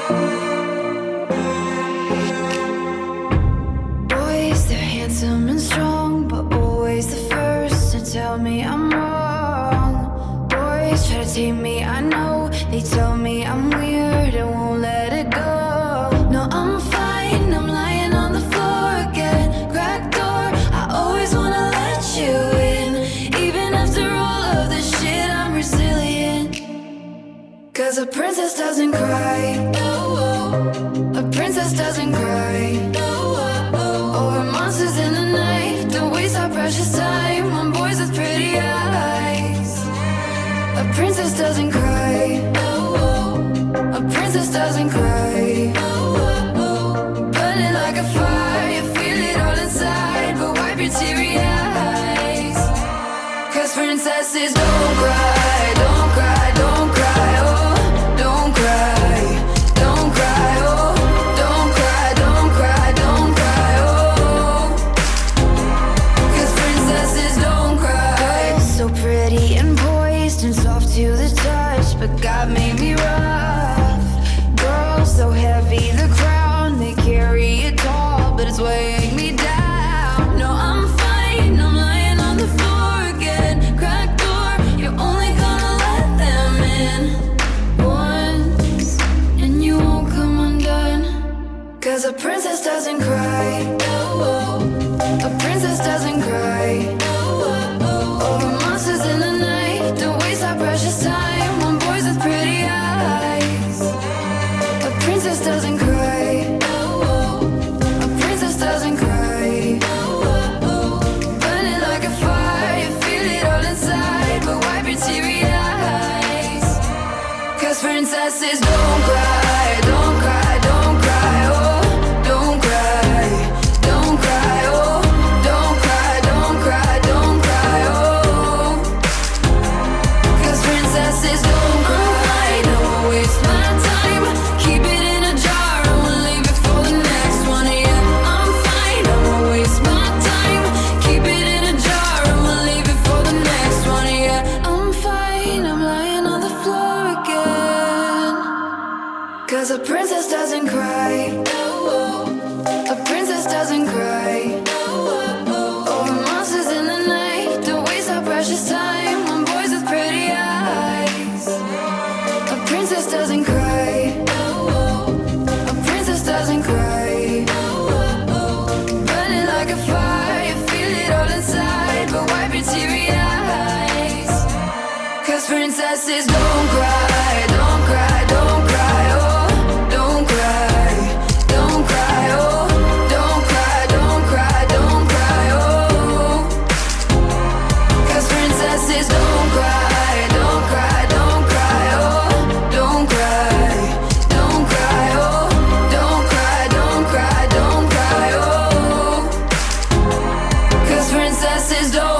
Boys, they're handsome and strong, but always the first to tell me I'm wrong. Boys try to tame me, I know. They tell me I'm weird and won't let it go. No, I'm fine, I'm lying on the floor again. Cracked door, I always wanna let you in. Even after all of this shit, I'm resilient. Cause a princess doesn't cry. A princess doesn't cry. Over monsters in the night, don't waste our precious time on boys with pretty eyes. A princess doesn't cry. A princess doesn't cry. Burning like a fire, you feel it all inside, but wipe your teary eyes. Cause princesses don't cry, don't cry, don't cry, oh, don't cry, don't cry, oh, don't cry, don't cry, don't cry, oh. Cause princesses don't cry. So pretty and poised and soft to the touch, but God made me rough. Girls so heavy, the crown, they carry it tall, but it's weighing me down. No, I'm fine, I'm lying on the floor again. Cracked door, you're only gonna let them in once, and you won't come undone. Cause a princess doesn't cry. A princess doesn't cry. Over monsters in the night, don't waste our precious time on boys with pretty eyes. A princess doesn't cry. A princess doesn't cry. Burning like a fire, you feel it all inside, but wipe your teary eyes. Cause princesses don't cry, don't cry, don't cry, oh, don't cry, don't cry, oh, don't cry, don't cry, don't cry, oh. Cause princesses don't cry, don't waste my time. Keep it in a jar, I'ma leave it for the next one. Yeah, I'm fine, I won't waste my time. Keep it in a jar, I'ma leave it for the next one. Yeah, I'm fine, I'm lying on the floor again. Cause a princess doesn't cry. A princess doesn't cry. Over monsters in the night, don't waste our precious time on boys with pretty eyes. A princess doesn't cry. A princess doesn't cry. Burning like a fire, you feel it all inside, but wipe your teary eyes. Cause princesses don't cry, don't cry, don't cry, oh, don't cry, don't cry, oh, don't cry, don't cry, don't cry, oh. Cause princesses don't cry, don't cry, don't cry, oh, don't cry, don't cry, oh, don't cry, don't cry, don't cry, oh. Cause princesses don't